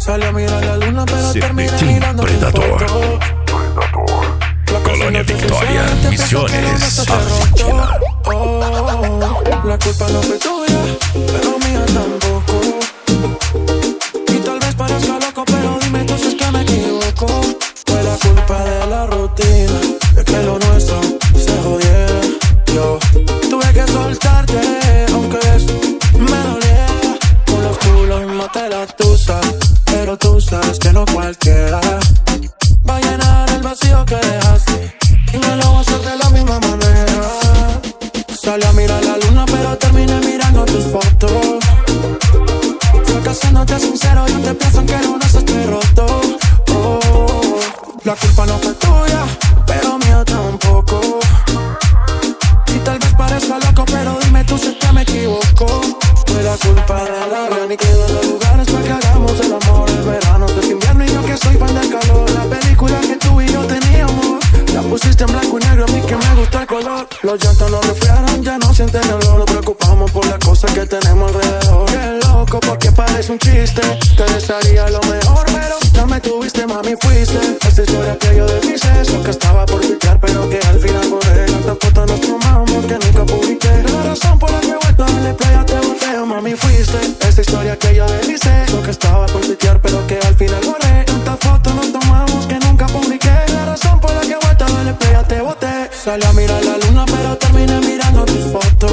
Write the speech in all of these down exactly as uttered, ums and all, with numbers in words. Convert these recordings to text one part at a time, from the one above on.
Sale a mirar la luna, pero termina mirando tu Predator. foto. Colonia Victoria, Misiones, Argentina. Oh, la culpa no fue tuya, pero mía tampoco. Y tal vez parezca loco, pero dime tú si es que me equivoco. Fue la culpa de la rutina, de que lo nuestro se jodiera. Yo tuve que soltarte, aunque eso me doliera. Con los culos maté la tusa, pero tú sabes que no cualquiera va a llenar el vacío que dejaste, y no lo voy a hacer de la misma manera. Salí a mirar la luna, pero terminé mirando tus fotos. Fracasándote sincero, yo te pienso que no nos estoy roto. Oh, la culpa no fue tuya, pero mía tampoco. Y tal vez parezca loco, pero dime tú si es que me equivoco. Fue la culpa de la reina y quedo en los lugares para que hagamos el amor. El verano es invierno y yo que soy fan del calor. La película que tú y yo teníamos la pusiste en blanco y negro, a mí que me gusta el color. Los llantos no refriaron, ya no sienten el olor. Nos preocupamos por las cosas que tenemos alrededor. Qué loco, porque parece un chiste. Te desearía lo mejor, pero ya me tuviste, mami, fuiste. Esta historia que yo deshice, eso que estaba por filtrar, pero que al final borré. Tantas fotos nos tomamos que nunca publiqué. La razón por la que he vuelto a darle play a te volteo, mami, fuiste. Esta historia que yo deshice, eso que estaba por filtrar, pero que al final borré. Tantas fotos nos tomamos que nunca publiqué. La razón por la que he vuelto a darle play a te boté. Salí a mirar la luna, pero terminé mirando tus fotos.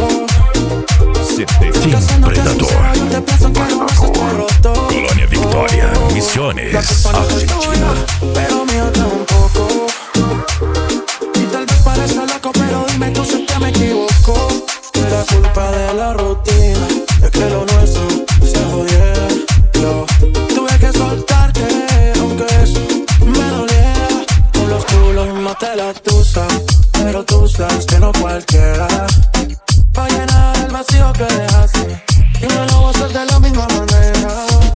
Predator. Colonia Victoria, Misiones, Argentina. Pero mío tampoco. Y tal vez parezca loco, pero dime tú si es que me equivoco. Fue la culpa de la rutina, de que lo nuestro se jodiera. Yo tuve que soltarte, aunque eso me doliera. Con los culos maté la tusa, pero tú sabes que no cualquiera va a llenar el vacío que deja.